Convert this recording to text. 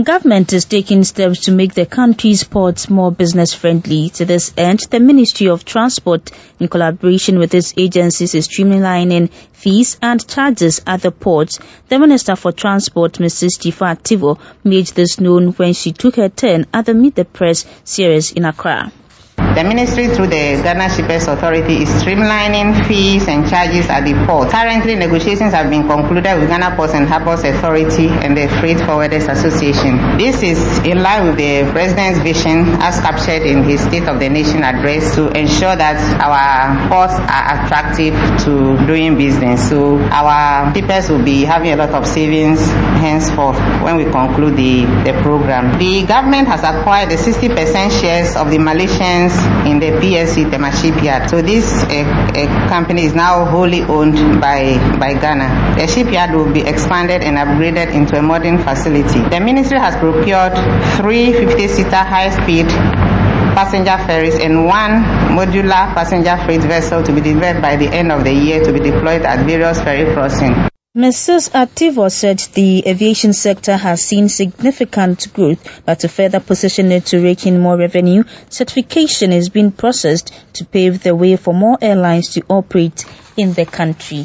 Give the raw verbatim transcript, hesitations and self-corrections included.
Government is taking steps to make the country's ports more business-friendly. To this end, the Ministry of Transport, in collaboration with its agencies, is streamlining fees and charges at the ports. The Minister for Transport, Missus Jifa Ativo, made this known when she took her turn at the Meet the Press series in Accra. The ministry, through the Ghana Shippers Authority, is streamlining fees and charges at the port. Currently, negotiations have been concluded with Ghana Ports and Harbours Authority and the Freight Forwarders Association. This is in line with the President's vision as captured in his State of the Nation address to ensure that our ports are attractive to doing business. So our shippers will be having a lot of savings henceforth when we conclude the, the program. The government has acquired the sixty percent shares of the Malaysians in the P S C Tema Shipyard. So this uh, uh, company is now wholly owned by, by Ghana. The shipyard will be expanded and upgraded into a modern facility. The ministry has procured three fifty-seater high-speed passenger ferries and one modular passenger freight vessel to be delivered by the end of the year to be deployed at various ferry crossings. Missus Ativo said the aviation sector has seen significant growth, but to further position it to rake in more revenue, certification is being processed to pave the way for more airlines to operate in the country.